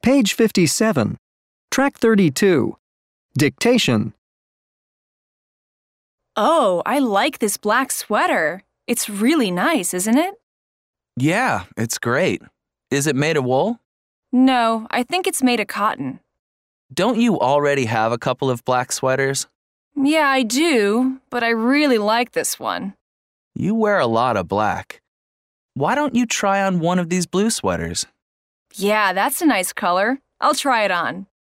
Page 57. Track 32. Dictation. Oh, I like this black sweater. It's really nice, isn't it? Yeah, it's great. Is it made of wool? No, I think it's made of cotton. Don't you already have a couple of black sweaters? Yeah, I do, but I really like this one. You wear a lot of black. Why don't you try on one of these blue sweaters? Yeah, that's a nice color. I'll try it on.